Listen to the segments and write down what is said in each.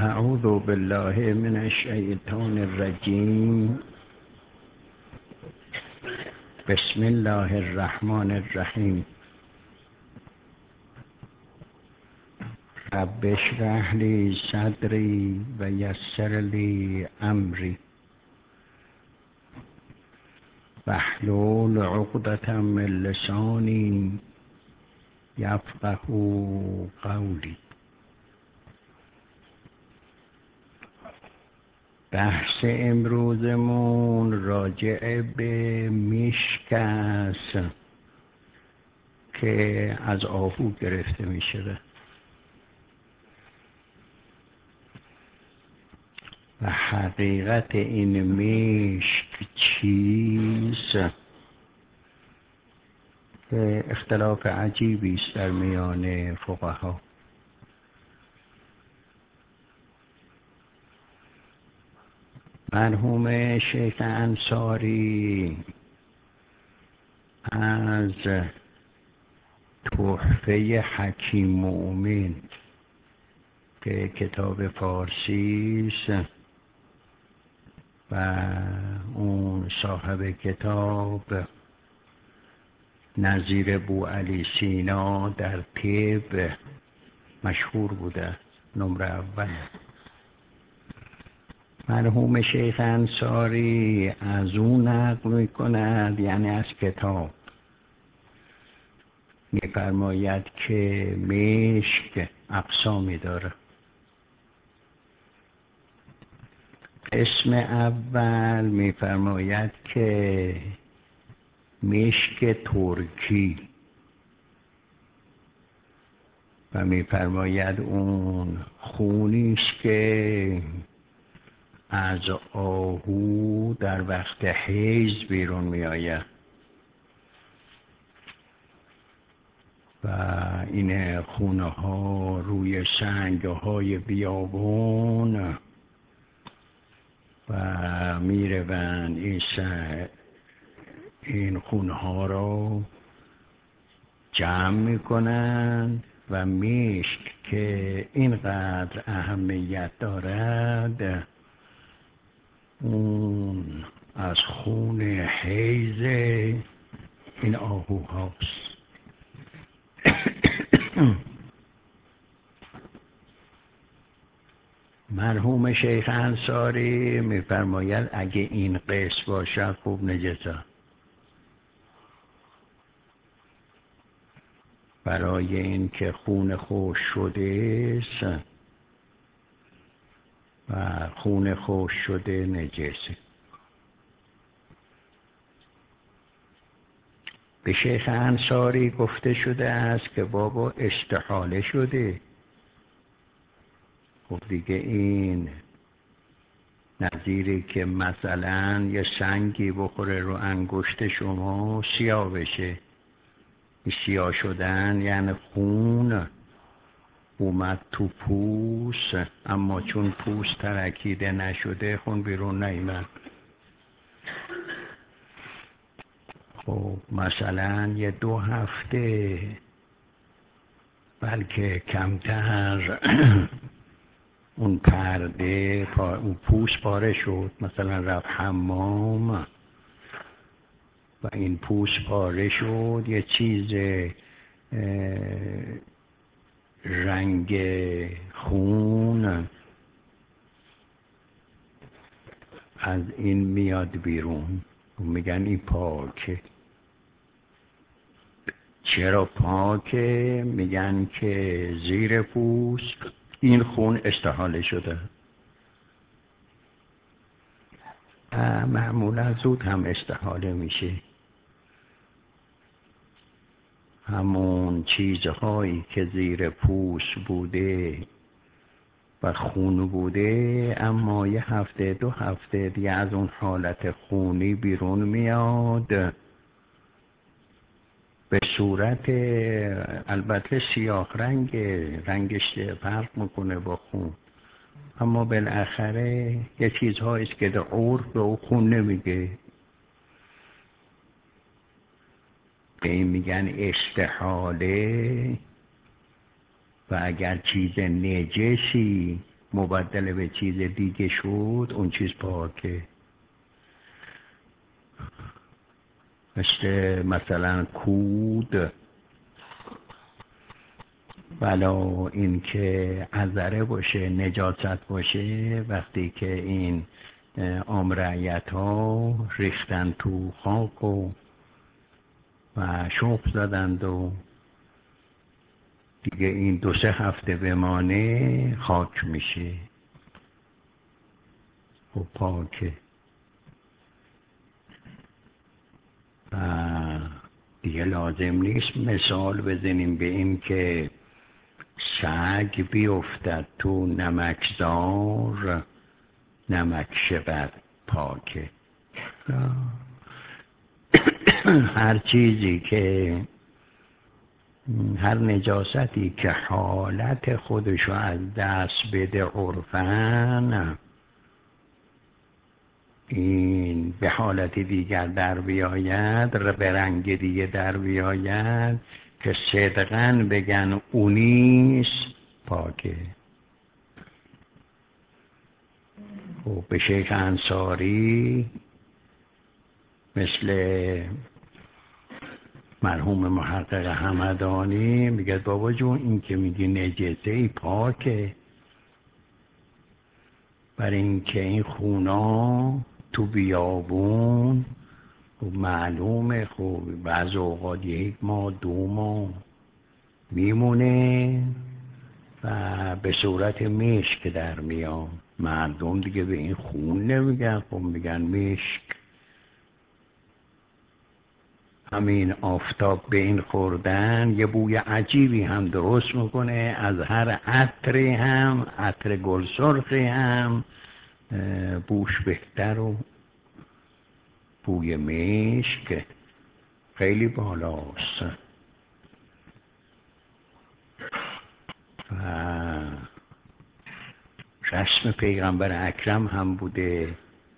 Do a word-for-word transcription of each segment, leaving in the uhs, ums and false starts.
اعوذ بالله من الشیطان الرجیم. بسم الله الرحمن الرحیم. رب اشرح لی صدری و یسر لی امری واحلل عقدة من لسانی یفقهوا قولی. بحث امروزمون راجع به مشک است که از آهو گرفته می شود و حقیقت این مشک چیست که اختلاف عجیبی است در میان فقها. مرحوم شیخ انصاری از تحفه حکیم مؤمن که کتاب فارسی است و اون صاحب کتاب نظیر بوعلی سینا در طب مشهور بوده، نمره اول. مرحوم شیخ انصاری از اون نقل میکند، یعنی از کتاب میفرماید که مشک اقسامی داره. اسم اول میفرماید که مشک ترکی و میفرماید اون خونیست که از آهو در وقت حیض بیرون می آید و این خونه ها روی سنگ های بیابون و می روند این, این خونه ها را جمع می کنند و مشک که اینقدر اهمیت دارد اون از خون حیض این آهو هاست. مرحوم شیخ انصاری میفرماید اگه این قص باشد خوب نجسه، برای این که خون خوش شده است و خون خوش شده نجسه. به شیخ انصاری گفته شده است که بابا استحاله شده. خب دیگه این نظیری که مثلا یه سنگی بخوره رو انگشت شما سیاه بشه، سیاه شدن یعنی خون اومد تو پوست، اما چون پوست ترکیده نشده خون بیرون نیامد. خب مثلا یه دو هفته بلکه کمتر اون پرده اون پوست پاره شد، مثلا رفت حمام و این پوست پاره شد، یه چیز رنگ خون از این میاد بیرون، میگن این پاکه. چرا پاکه؟ میگن که زیر پوست این خون استحاله شده. معمولا زود هم استحاله میشه. همون چیزهایی که زیر پوست بوده و خون بوده، اما یه هفته دو هفته دیگه از اون حالت خونی بیرون میاد به صورت البته سیاه رنگ، رنگش فرق میکنه با خون، اما بالاخره یه چیزهایی است که در عرف به او خون نمیگه. به این میگن استحاله. و اگر چیز نجسی مبدل به چیز دیگه شد اون چیز پاکه. مثل مثلا کود، ولا این که عذره باشه، نجاست باشه، وقتی که این عام رعیت ها ریختن تو خاک و و شخم زدند و دیگه این دو سه هفته بمانه خاک میشه و پاکه. و دیگه لازم نیست مثال بزنیم به این که سگ بیفتد تو نمکزار نمک شود پاکه. هر چیزی که هر نجاستی که حالت خودشو از دست بده عرفن، این به حالت دیگر در بیاید، به رنگ دیگه در بیاید که صدقاً بگن اونیست پاکه. و به شیخ انصاری مثل مرحوم محقق همدانی میگه بابا جون این که میگی نجسه ای پاکه، برای اینکه این خونا تو بیابون خب معلومه، خب بعض اوقات یک ماه دو ماه میمونه و به صورت مشک در میاد. مردم دیگه به این خون نمیگن، خب میگن مشک. همین آفتاب به این خوردن یه بوی عجیبی هم درست میکنه، از هر عطری هم، عطر گل سرخی هم بوش بهتر و بوی مشک خیلی بالاست. و رسم پیغمبر اکرم هم بوده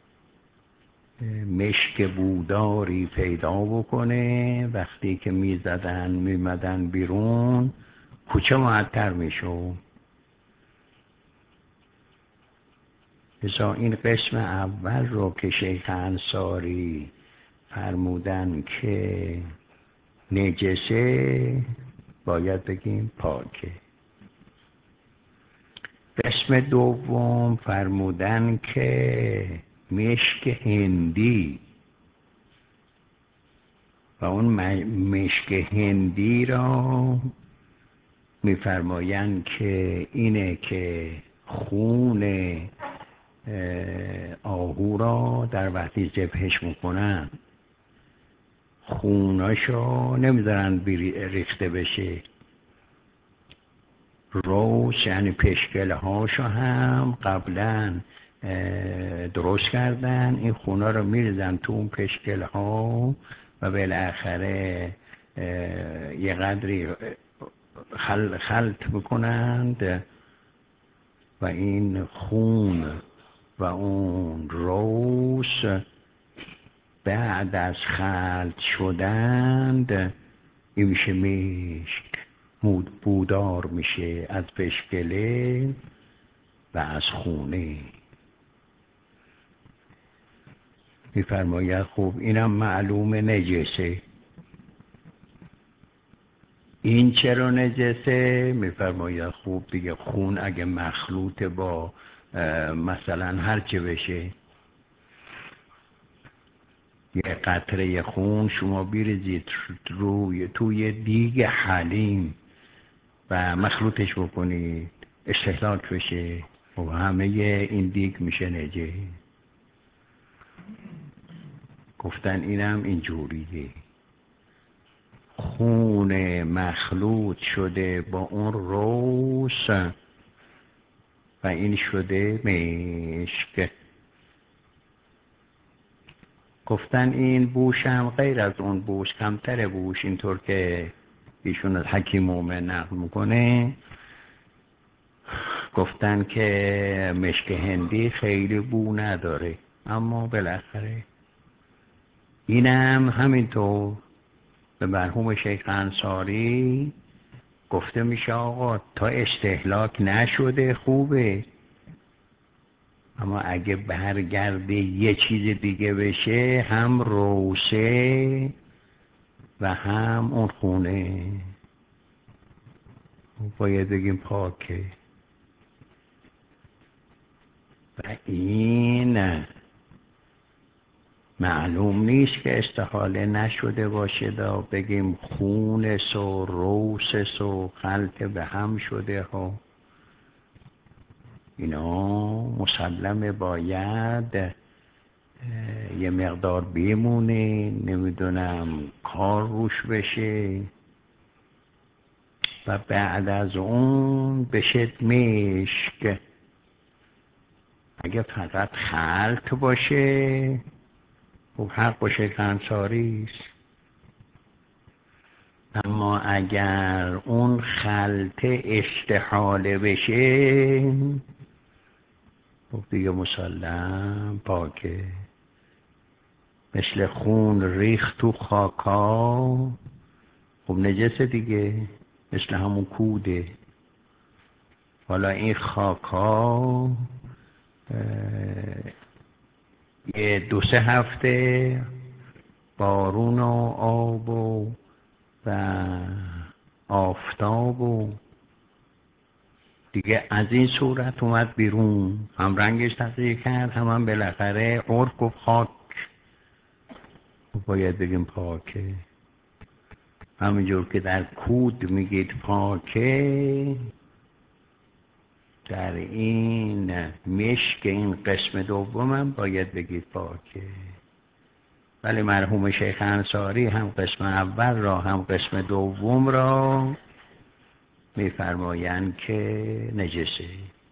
مشک بوداری پیدا بکنه، وقتی که میزدن میمدن بیرون کوچه معطر میشو. بسا این قسم اول رو که شیخ انصاری فرمودن که نجسه، باید بگیم پاکه. قسم دوم فرمودن که مشک هندی، و اون مشک هندی را میفرمایند که اینه که خون آهو را در وقتی ذبحش میکنن خوناشو نمیذارن ریخته بشه، روش یعنی پشکله هاشو هم قبلا درست کردن، این خونا رو میریزن تو اون پشکله ها و بالاخره یه قدری خل خلط میکنند و این خون و اون روش بعد از خلط شدند این میشه مشک، مود بودار میشه از پشکله و از خونه. میفرماید خب اینم معلوم نجسه. این چرا نجسه؟ میفرماید خوب دیگه خون اگه مخلوط با مثلا هر چه بشه، یه قطره خون شما بیریزید روی توی دیگ حلیم و مخلوطش بکنید استهلاک بشه و همه این دیگ میشه نجس. گفتن اینم اینجوریه، خون مخلوط شده با اون روش و این شده مشک. گفتن این بوش هم غیر از اون بوش کمتر بوش، اینطور که ایشون از حکیم مومن نقل میکنه. گفتن که مشک هندی خیلی بو نداره، اما بالاخره اینم همینطور به مرحوم شیخ انصاری گفته میشه آقا تا استهلاک نشده خوبه، اما اگه برگرده یه چیز دیگه بشه، هم روسه و هم اون خونه باید بگیم پاکه. و این معلوم نیست که استحاله نشده باشه دا بگیم خونس و روسس و خلط به هم شده ها. اینا مسلمه باید یه مقدار بمونه، نمیدونم کار روش بشه و بعد از اون بشه مشک. اگه فقط خلط باشه خب حق باشه کنساریست، اما اگر اون خلط استحاله بشه خب دیگه مسلم پاکه. مثل خون ریخت تو خاکا خب نجسه دیگه، مثل همون کوده. حالا این خاکا یه دو سه هفته بارون و آب و و آفتاب و دیگه از این صورت اومد بیرون، هم رنگش تغییر کرد، هم هم بالاخره عرق و خاک باید بگیم پاکه. همینجور که در کود میگید پاکه، در این مشک این قسم دومم باید بگید پاکه. ولی مرحوم شیخ انصاری هم قسم اول را هم قسم دوم را میفرمایند که نجسه.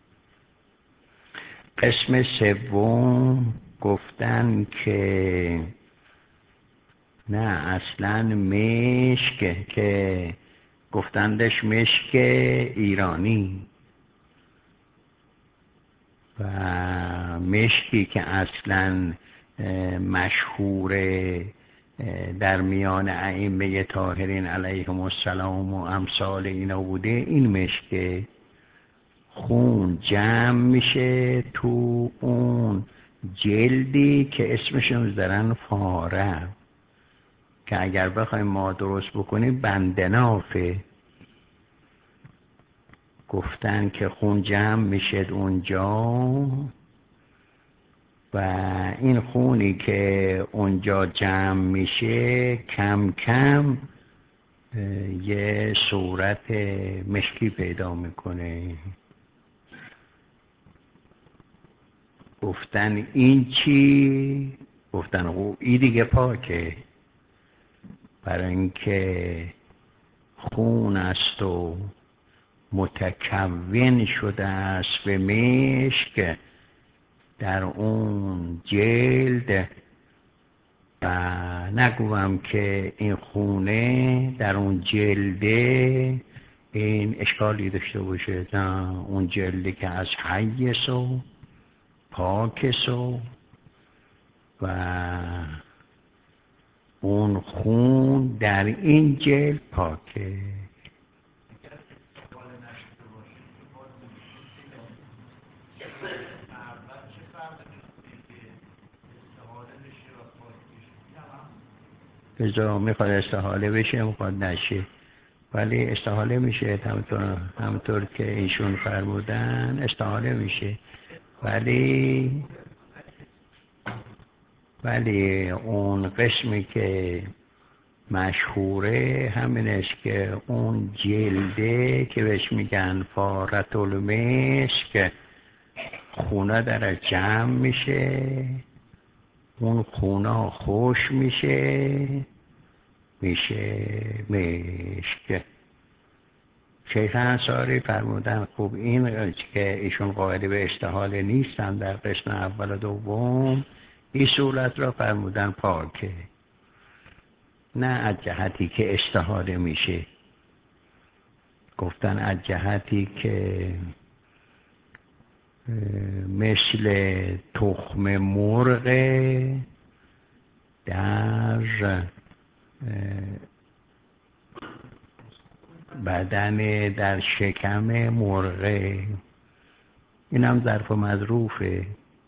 قسم سوم گفتن که نه اصلا مشک، که گفتندش مشک ایرانی و مشکی که اصلا مشهور در میان ائمه طاهرین علیهم السلام و امثال اینا بوده، این مشک خون جمع میشه تو اون جلدی که اسمشون دارن فاره، که اگر بخوایم ما درست بکنیم بندنافه. گفتن که خون جمع میشه اونجا و این خونی که اونجا جمع میشه کم کم یه صورت مشکی پیدا میکنه. گفتن این چی؟ گفتن او این دیگه پاکه، برای اینکه خون است و متکون شده است به مشک در اون جلد، و نگویم که این خونه در اون جلده این اشکالی داشته باشه، نه اون جلده که از حیث و پاکس و و اون خون در این جلد پاکه. بذار میخواد استحاله بشه میخواد نشه، ولی استحاله میشه همونطور همونطور که ایشون فرمودن استحاله میشه، ولی ولی اون قسمی که مشهوره همین است که اون جلده که بهش میگن فارت المسک، خونه در جمع میشه، اون خونه خوش میشه، میشه مشک. شیخ انصاری فرمودن خوب این که ایشون قائل به استحاله نیستن در قسم اول و دوم، این صورت را فرمودن پاکه، نه از جهتی که استحاله میشه. گفتن از جهتی که مثل تخم مرغ در بدن در شکم مرغ، این هم ظرف مظروفه.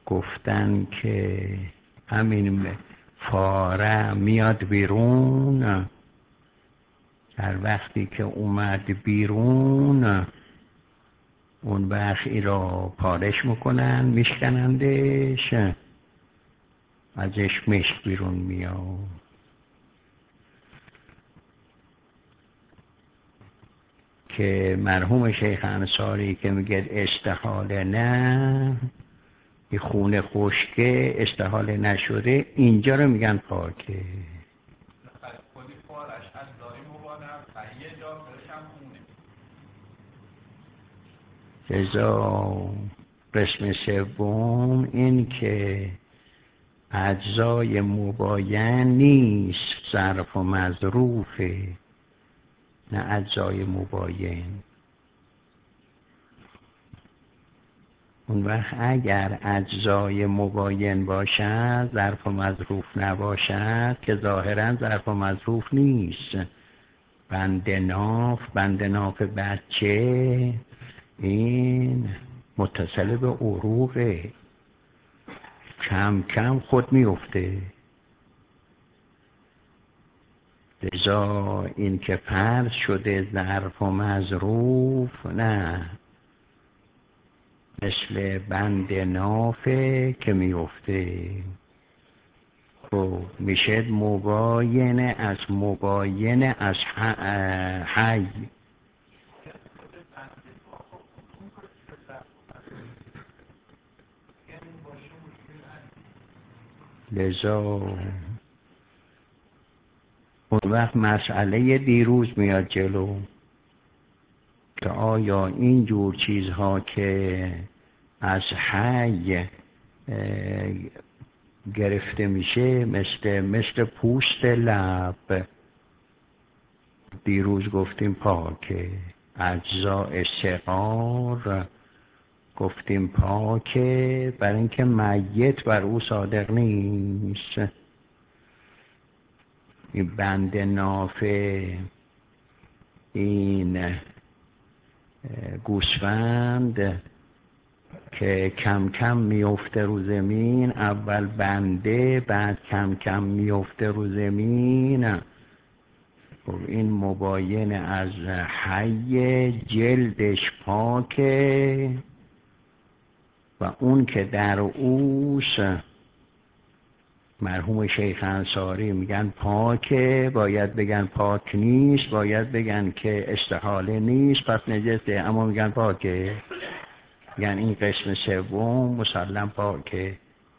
گفتن که همین فاره میاد بیرون، در وقتی که اومد بیرون اون وقت ای را پارش میکنن، میشکنندش، ازش مشک بیرون میاد. که مرحوم شیخ انصاری که میگه استحاله نه، این خونه خشکه استحاله نشده، اینجا رو میگن پاکه. خودی پارش از داری مبادم و یه جا برشم خونه. جزا قسم سوم این که اجزای مباین نیست، ظرف و مظروفه، نه اجزای مباین. اون وقت اگر اجزای مباین باشد، ظرف و مظروف نباشد، که ظاهرا ظرف و مظروف نیست. بند ناف، بند ناف بچه این متصل به عروقه، کم کم خود میفته. لذا این که فرض شده ظرف و مظروف نه، مثل بند نافه که میفته. خب میشه مباین از مباین از حی. لذا اون وقت مسئله دیروز میاد جلو که آیا این جور چیزها که از حی گرفته میشه، مثل مثل پوست لب، دیروز گفتیم پاکه. اجزاء صغار گفتیم پاکه، برای اینکه میت بر او صادق نیست. این بند نافه، این گوسفند که کم کم میفته رو زمین، اول بنده بعد کم کم میفته رو زمین، خب این مباین از حی، جلدش پاکه و اون که در اوست مرحوم شیخ انصاری میگن پاکه، باید بگن پاک نیست، باید بگن که استحاله نیست پس نجسه، اما میگن پاکه. یعنی این قسم سوم مسلم پاکه.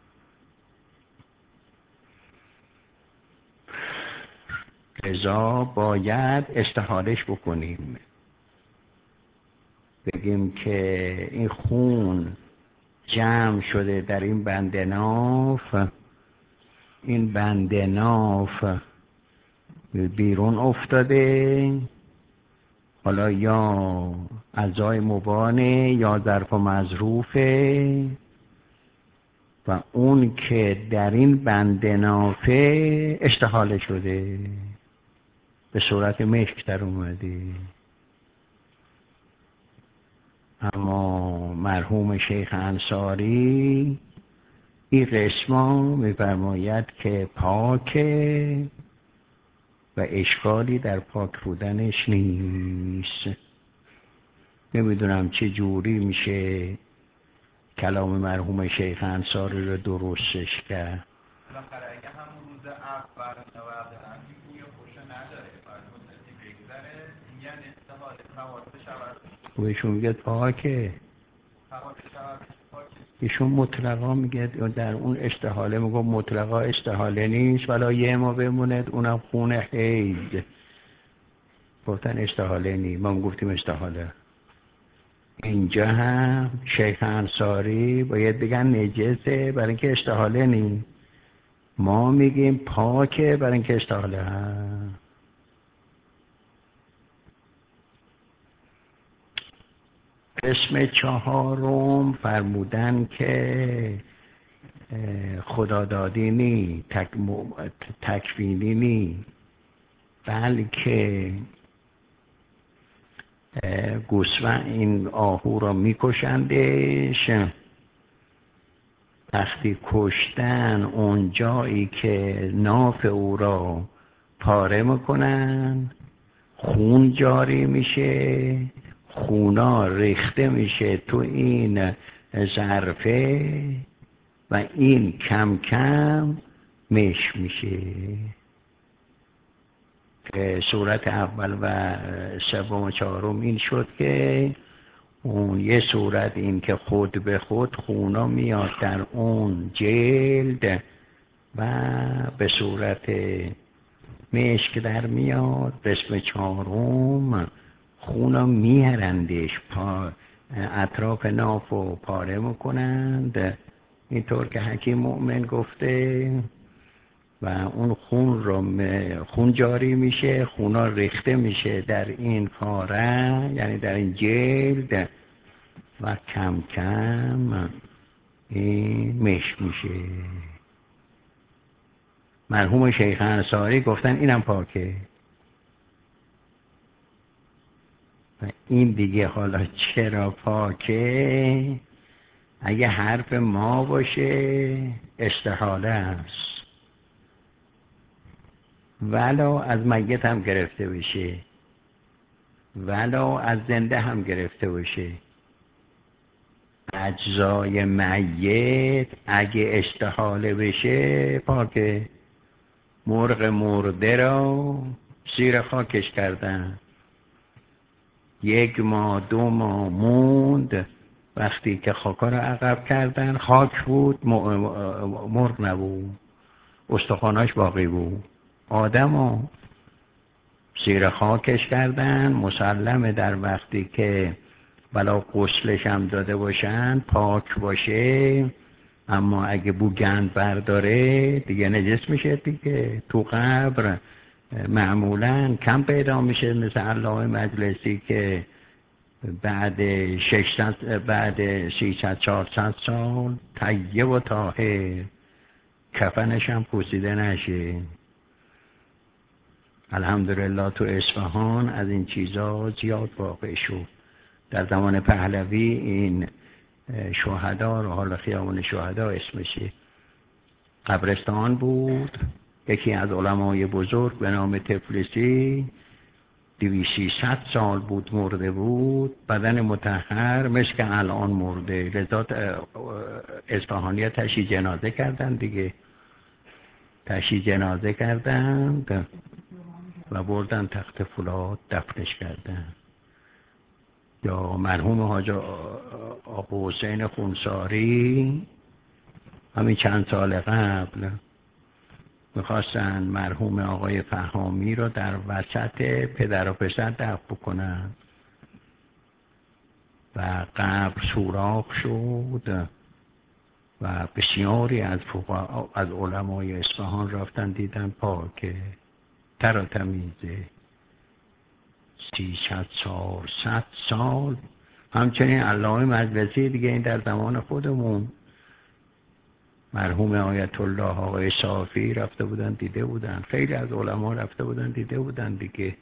لذا باید استحالش بکنیم، بگیم که این خون جمع شده در این بند ناف، این بند ناف بیرون افتاده، حالا یا اعضای مبانه یا ظرف و مظروفه، و اون که در این بند نافه استحاله شده، به صورت مشک در اومده. اما مرحوم شیخ انصاری این قسما می‌فرماید که پاکه و اشکالی در پاک بودنش نیست. نمیدونم چه جوری میشه کلام مرحوم شیخ انصاری رو درستش کرد. بالاخره اگه همون روز اول نوردن این یه خوشه نداره، باید مدتی بگذره، یعنی استحاله حواسش عوض میشه. و ایشون میگه پاکه، حواسش عوض میشه پاکه. ایشون مطلقا میگه در اون استحاله، میگه مطلقا استحاله نیست ولا یه ما بموند اونم خون حیض. گفتن استحاله نیست، ما گفتیم استحاله. اینجا هم شیخ انصاری باید بگن نجسه برای اینکه استحاله نیست، ما میگیم پاکه برای اینکه استحاله هست. قسم چهارم فرمودن که خدادادی نی، تک تکفینی نی، بلکه گوسفند این آهو را میکشندش، وقتی کشتن اون جایی که ناف او را پاره میکنن، خون جاری میشه، خونا ریخته میشه تو این ظرفه و این کم کم مش میشه. که صورت اول و سوم و چهارم این شد که اون یه صورت این که خود به خود خونا میاد در اون جلد و به صورت مشک در میاد. قسم چهارم خونا میهرندش، پا اطراف ناف و پاره میکنند اینطور که حکیم مؤمن گفته و اون خون رو خون جاری میشه، خونا ریخته میشه در این پاره یعنی در این جلد و کم کم این مشک میشه. مرحوم شیخ انصاری گفتن اینم پاکه و این دیگه حالا چرا پاکه؟ اگه حرف ما باشه استحاله است، ولو از میت هم گرفته بشه، ولو از زنده هم گرفته باشه. اجزای میت اگه استحاله بشه پاکه. مرغ مرده را زیر خاکش کردن، یک ماه دو ماه موند، وقتی که خاکا را عقب کردن خاک بود، مرغ نبود، استخواناش باقی بود. آدمو زیر خاکش کردن، مسلمه در وقتی که بلا غسلش هم داده باشن پاک باشه، اما اگه بو گند برداره دیگه نجس میشه دیگه. تو قبر معمولا کم پیدا میشه، مثل علامه مجلسی که بعد ششصد بعد سیصد چهارصد سال طیب و طاهر کفنش هم پوسیده نشه. الحمدلله تو اصفهان از این چیزا زیاد واقع شد. در زمان پهلوی این شهدا رو، حالا خیابان شهدا اسمشه، قبرستان بود. یکی از علمای بزرگ به نام تفلیسی دویست سال بود مرده بود، بدن مطهر مثل که الان مرده. لذا اصفهانی‌ها تشییع جنازه کردن دیگه، تشییع جنازه کردن و بردن تخت فولاد دفنش کردن. یا مرحوم حاج آقا حسین خونساری همین چند سال قبل میخواستن مرحوم آقای فهامی رو در وسط پدر و پسر دفن کنن و قبر سوراخ شد و بسیاری از فقها از علمای اصفهان رفتن دیدن پاکه، تر و تمیزه. سیصد سال صد سال. همچنین علامه مجلسی دیگه این در زمان خودمون، مرحوم آیت الله آقای صافی رفته بودن دیده بودن، خیلی از علما رفته بودن دیده بودن دیگه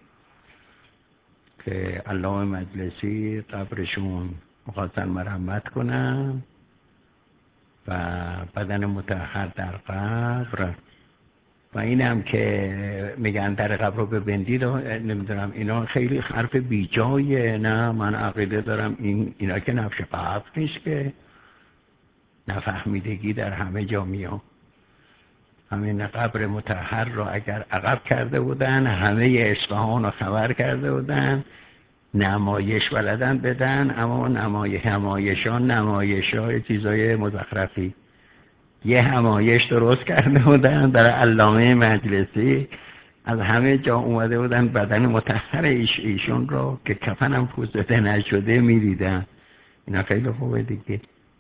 که علامه مجلسی قبرشون مخواستن مرمت کنن و بدن مطهر در قبر. و اینم که میگن در قبر رو ببندید، نمیدونم اینا خیلی حرف بی جایه. نه، من عقیده دارم این اینا که نفش قبر نیست که، نفهمیدگی در همه جا میاد. همین قبر مطهر رو اگر عقب کرده بودن، همه اصفهان رو خبر کرده بودن، نمایش بلدن بدن، اما نمایش همایشان نمایش های چیزای مزخرفی. یه همایش درست کرده بودن در علامه مجلسی، از همه جا اومده بودن بدن مطهر ایش ایشون رو که کفنم پوسیده نشده میدیدن. اینا خیلی خوبه دیگه.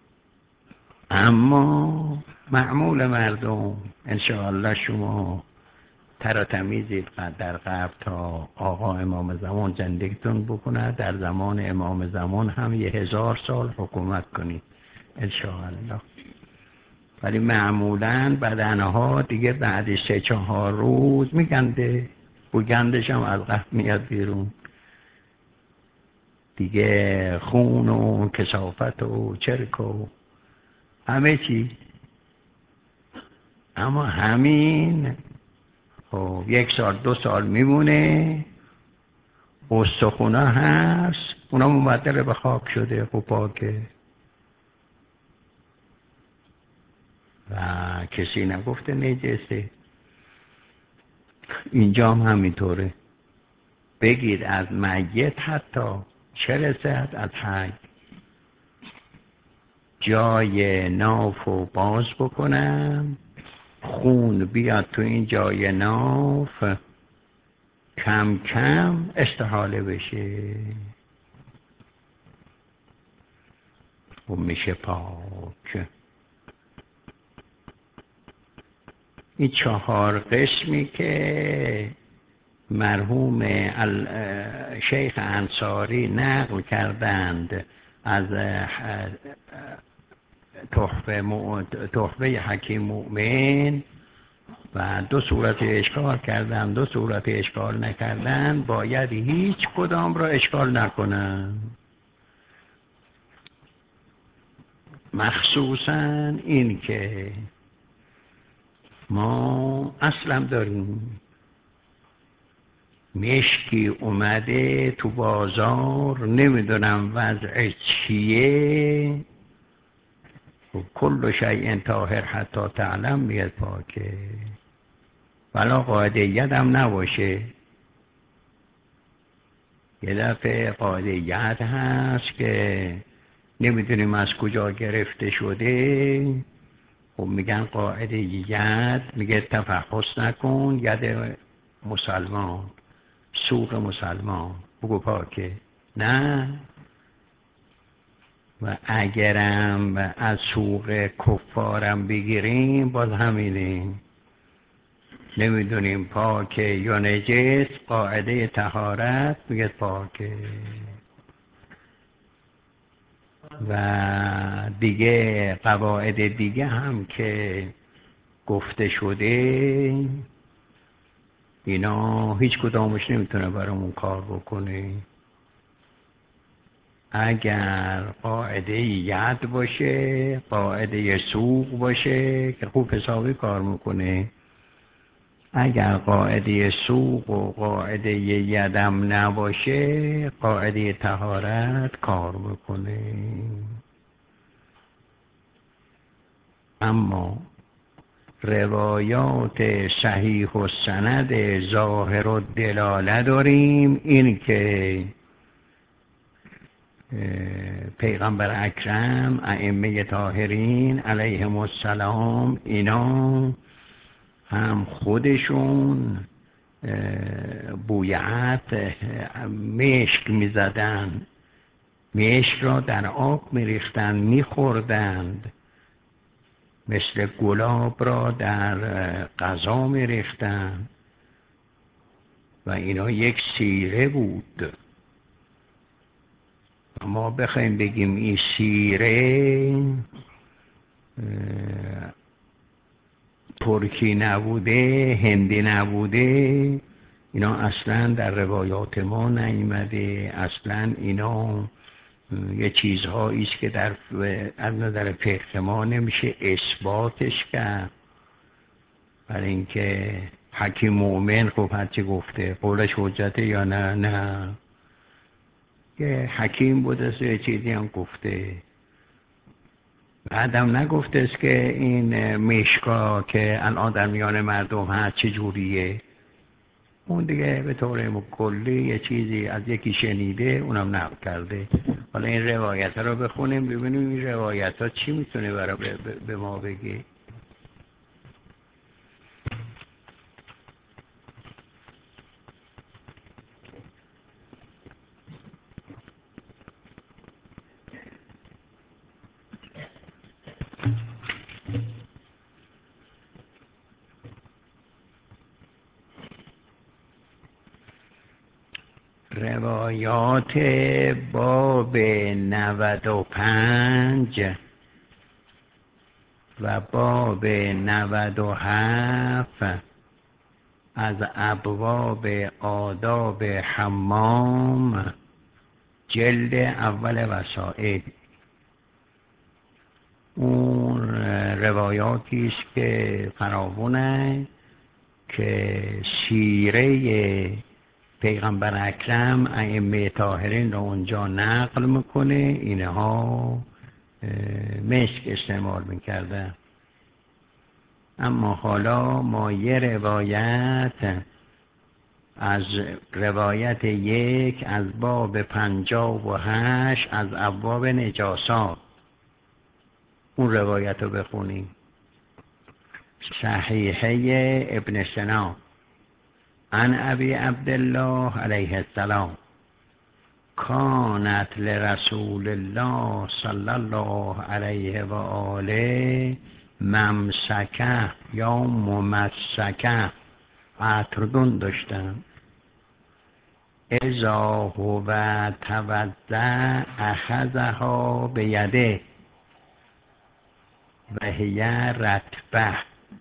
اما معمول مردم انشاءالله شما تر و تمیزید در قبر تا آقا امام زمان زندگیتون بکنه، در زمان امام زمان هم یه هزار سال حکومت کنید انشاءالله. ولی معمولاً بدنها دیگه بعد سه چهار روز میگنده، و گندش هم از قبر میاد بیرون دیگه، خون و کثافت و چرک و همه چی اما همین خب یک سال دو سال میمونه، استخونا هست، اونا مبدل به خاک شده، خب پاکه و کسی نگفته نجسه. اینجا هم همینطوره، بگید از میت حتی چه رسد از حی. جای نافو باز بکنم، خون بیاد تو این جای ناف، کم کم استحاله بشه و میشه پاک. این چهار قسمی که مرحوم شیخ انصاری نقل کردند از تحفه تحفه حکیم مؤمن و دو صورت اشکال کردن، دو صورت اشکال نکردن، باید هیچ کدام را اشکال نکنن، مخصوصا این که ما اصلا داریم مشکی اومده تو بازار، نمیدونم وضع چیه، کل شیء طاهر حتی تعلم میاد پاکه، ولا قاعدیت هم نباشه. یه دفعه قاعدیت هست که نمیدونیم از کجا گرفته شده، خب میگن قاعدیت میگه تفحص نکن، ید مسلمان سوق مسلمان بگو پاکه. نه، و اگرم از سوق کفارم بگیریم باز همینه، نمیدونیم پاکه یا نجس، قاعده طهارت میگه پاکه. و دیگه قواعد دیگه هم که گفته شده اینا هیچ کدامش نمیتونه برامون کار بکنه. اگر قاعده ید باشه، قاعده سوق باشه که خوب حسابی کار میکنه، اگر قاعده سوق و قاعده یدم نباشه قاعده طهارت کار میکنه. اما روایات صحیح و سند ظاهر و دلاله داریم، این که پیغمبر اکرم، ائمه طاهرین علیهم السلام، اینا هم خودشون بویعت مشک میزدن، مشک را در آب میریختن میخوردند، مثل گلاب را در غذا میریختن و اینا یک سیره بود. ما بخوایم بگیم این سیره ترکی نبوده، هندی نبوده، اینا اصلا در روایات ما نیامده. اصلا اینا یه چیزهایی است که در از نظر فقه ما نمیشه اثباتش کرد، برای اینکه حکیم مؤمن خب هرچی گفته قولش حجته یا نه؟ نه، که حکیم بوده یه چیزی هم گفته، بعدم نگفته است که این مشکا که الان در میان مردم هست چجوریه، اون دیگه به طور کلی یه چیزی از یکی شنیده اونم نقل کرده. حالا این روایت ها رو بخونیم ببینیم این روایت ها چی میتونه برای به ما بگه. روایات باب نود و پنج و باب نود و هفت از ابواب آداب حمام، جلد اول وسائل. اون روایاتی است که فراوونه که سیره پیغمبر اکرم ائمه طاهرین رو اونجا نقل میکنه. اینها مسک استعمال میکردن. اما حالا ما یه روایت از روایت یک از باب پنجاه و هشت از ابواب نجاسات اون روایت رو بخونیم. صحیحه ابن سنا عن ابی عبدالله علیه السلام کانت لرسول الله صلی الله علیه و آله ممسکه یا ممسکه عطردون داشتن. اذا هو توضع اخذها بیده و هی رطبه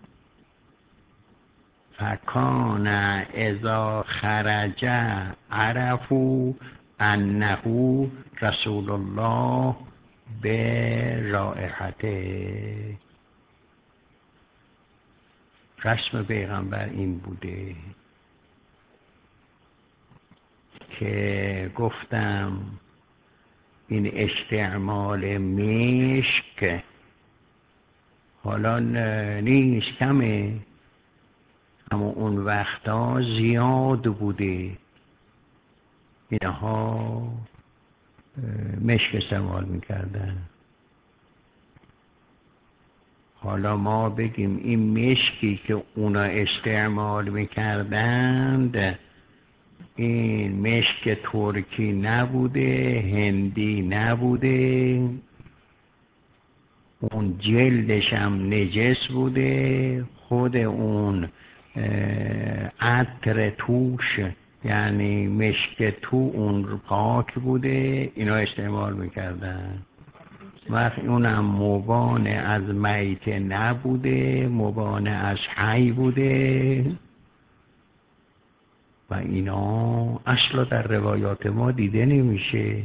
فکان اذا خرج عرفوا انه رسول الله به رائحته. رسم پیغمبر این بوده که گفتم این استعمال مشک حالا نیست، کمه، اما اون وقتا زیاد بوده. اینها مشک استعمال میکردن. حالا ما بگیم این مشکی که اونا استعمال میکردند این مشک ترکی نبوده، هندی نبوده، اون جلدش هم نجس بوده، خود اون عطر توش یعنی مشک تو اون پاک بوده. اینا استعمال میکردن. وقت اونم مبان از میته نبوده، مبان از حی بوده و اینا اصلا در روایات ما دیده نمیشه.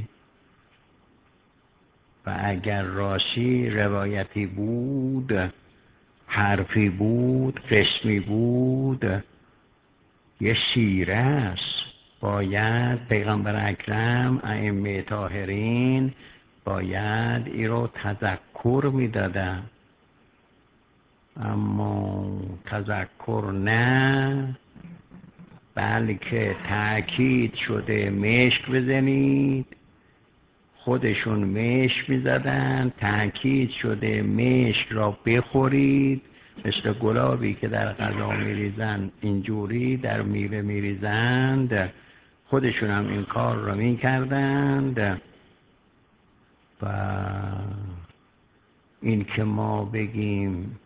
و اگر راستی روایتی بود، حرفی بود، قسمی بود، یه سیره است. باید پیغمبر اکرم ائمه طاهرین باید ای رو تذکر میدادن، اما تذکر نه، بلکه تأکید شده مشک بزنید، خودشون مشک میزدن، تأکید شده مشک را بخورید، مثل گلابی که در غذا میریزند اینجوری در میوه میریزند، خودشون هم این کار را میکردند. و این که ما بگیم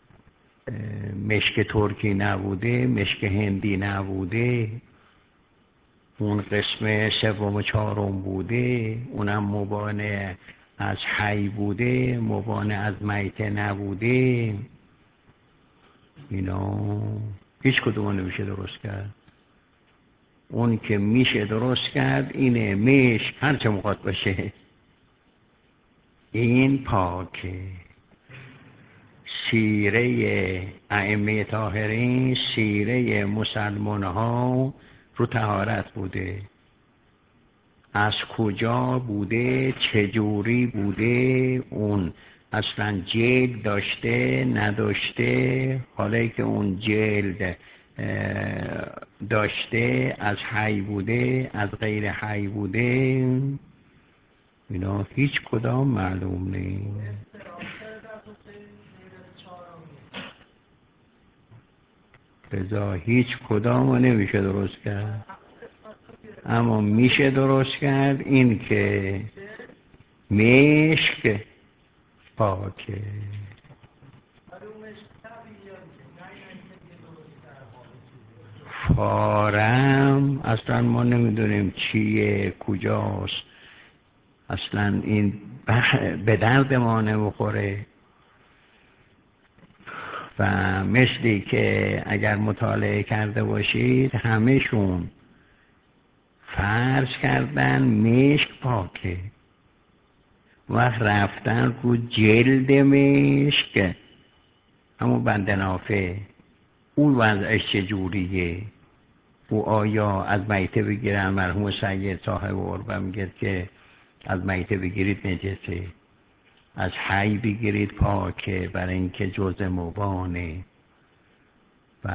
مشک ترکی نبوده، مشک هندی نبوده، اون قسم سوم و چهارم بوده، اونم مبانه از حی بوده، مبانه از میته نبوده، اینا هیچ کدوم نمیشه درست کرد. اون که میشه درست کرد اینه مشک هرچه مقاد باشه این پاکه. سیره ائمه طاهرین، سیره مسلمان ها رو طهارت بوده. از کجا بوده، چجوری بوده، اون اصلا جلد داشته نداشته، حالا که اون جلد داشته از حی بوده از غیر حی بوده، اینا هیچ کدام معلوم نیست. لذا هیچ کدام رو نمیشه درست کرد. اما میشه درست کرد این که مشک پاکه. فارم اصلا ما نمیدونیم چیه کجاست، اصلا این به درد ما نمیخوره. و مثلی که اگر مطالعه کرده باشید همهشون فرض کردن مشک پاکه و رفتن رو جلد مشک همون بند نافه اون وضعش چجوریه؟ او آیا از میته بگیرن؟ مرحوم سید صاحب عربه میگه که از میته بگیرید نجسه، از حی بگیرید پاکه، برای اینکه جزء مبانه. و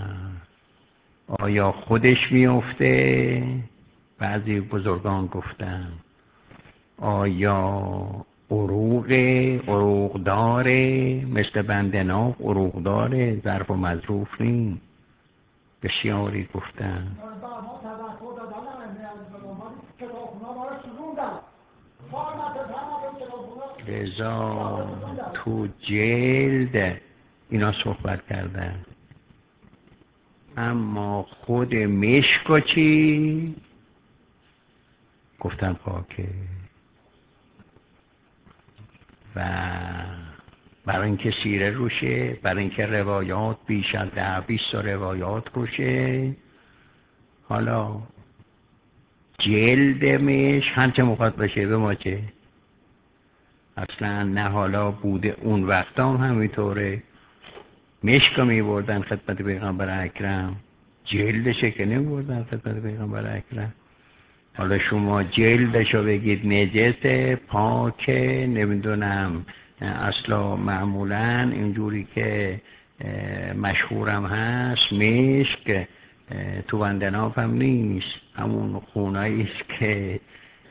آیا خودش میفته؟ بعضی بزرگان گفتن آیا عروق عروق داره؟ مثل بند ناف عروق داره، ظرف و مظروف نیست. بسیاری گفتن رضا تو جلد اینا صحبت کردن. اما خود مشک چی؟ گفتن پاکه. و برای اینکه سیره روشه، برای اینکه روایات بیش از ده بیست روایات روشه، حالا جلد مشک هرچه مخواد بشه به ما چه؟ اصلا نه حالا بوده اون وقت هم همینطوره. مشک رو می بردن خدمت پیغمبر اکرم، جلدشه که نمی بردن خدمت پیغمبر اکرم. حالا شما جلدشو بگید نجسه، پاکه، نمیدونم اصلا معمولا اینجوری که مشهورم هست مشک تو بند ناف هم نیست، همون خونایی است که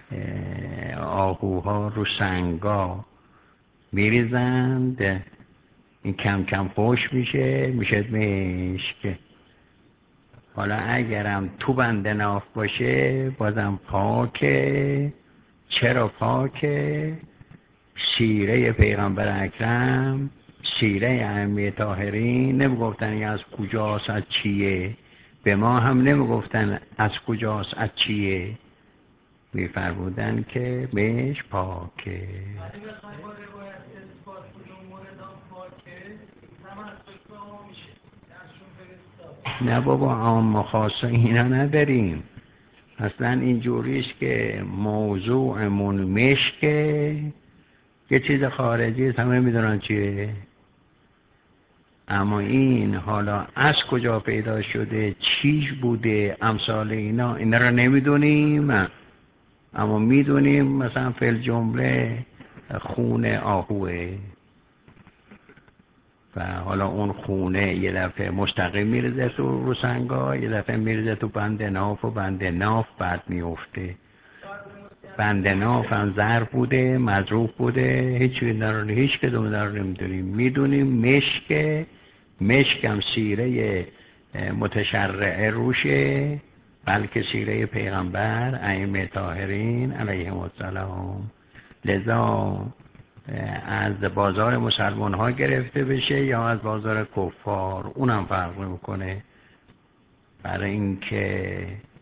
آهوها رو سنگا میریزند، این کم کم خوش میشه میشه مشک. حالا اگرم تو بند ناف باشه بازم پاکه. چرا پاکه؟ سیره پیغمبر اکرم، سیره ائمه طاهرین نمیگفتن این از کجاست از چیه، به ما هم نمیگفتن از کجاست از چیه، میفرمودن که بهش پاکه. نه بابا عام و خاص اینا نداریم. اصلا اینجوریست که موضوعمون مشکه، یه چیز خارجی است همه میدونن چیه، اما این حالا از کجا پیدا شده، چیش بوده، امثال اینا اینا رو نمیدونیم. اما میدونیم مثلا فی الجمله خون آهوه و حالا اون خونه یه دفعه مستقیم میرزه تو رو سنگا، یه دفعه میرزه تو بند ناف و بند ناف بعد میفته. بند ناف هم ظرف بوده، مظروف بوده، هیچ چیز هیچ کدوم رو نمیدونیم. میدونیم مشک، مشک هم سیره متشرعه روشه، بلکه سیره پیغمبر ائمه طاهرین علیهم السلام. لذا از بازار مسلمان ها گرفته بشه یا از بازار کفار اونم فرق میکنه، برای اینکه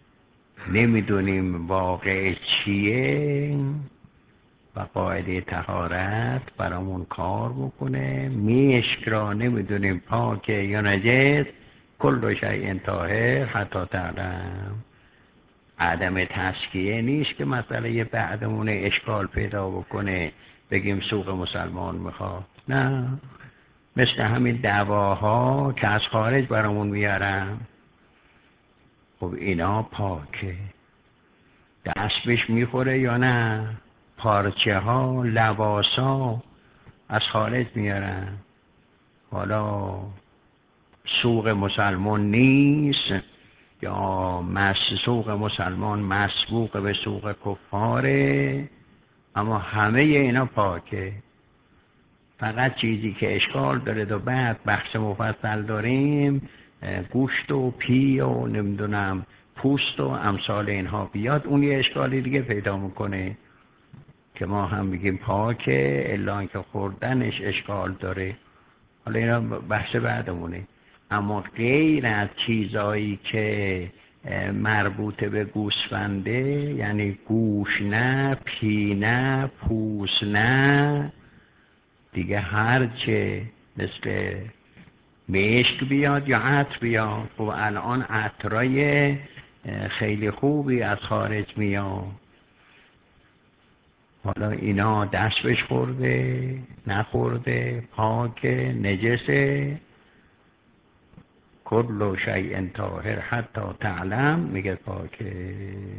نمیدونیم واقع چیه و قاعده طهارت برامون کار بکنه. مشک را نمیدونیم پاکه یا نجس، کل شیء طاهر حتی تعلم. عدم تزکیه نیست که مسئله بعدمون اشکال پیدا بکنه بگیم سوق مسلمان میخواد، نه. مثل همین دعواها که از خارج برامون میارن، خب اینا پاکه، دست بهش میخوره یا نه؟ پارچه ها لباس ها از خارج میارن، حالا سوق مسلمان نیست یا مس سوق مسلمان مسبوق به سوق کفاره، اما همه اینا پاکه. فقط چیزی که اشکال داره و بعد بحث مفصل داریم گوشت و پی و نمیدونم پوست و امثال اینها بیاد، اون یه اشکالی دیگه پیدا میکنه که ما هم بگیم پاکه الا اینکه خوردنش اشکال داره. حالا اینا بحث بعدمونه. اما غیر از چیزایی که مربوط به گوسفنده، یعنی گوش نه، پی نه، پوست نه، دیگه هرچه مثل مشک بیاد یا عطر بیاد. و الان عطرای خیلی خوبی از خارج میاد، حالا اینا دست بهش خورده نخورده، پاک نجسه، کل شیء طاهر حتی تعلم، میگه پاکه.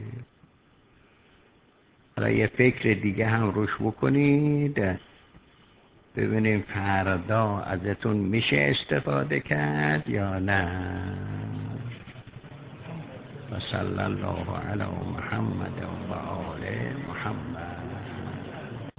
حالا یه فکر دیگه هم روش بکنید ببینیم فردا ازتون میشه استفاده کرد یا نه. و صلی الله علی محمد و آل محمد.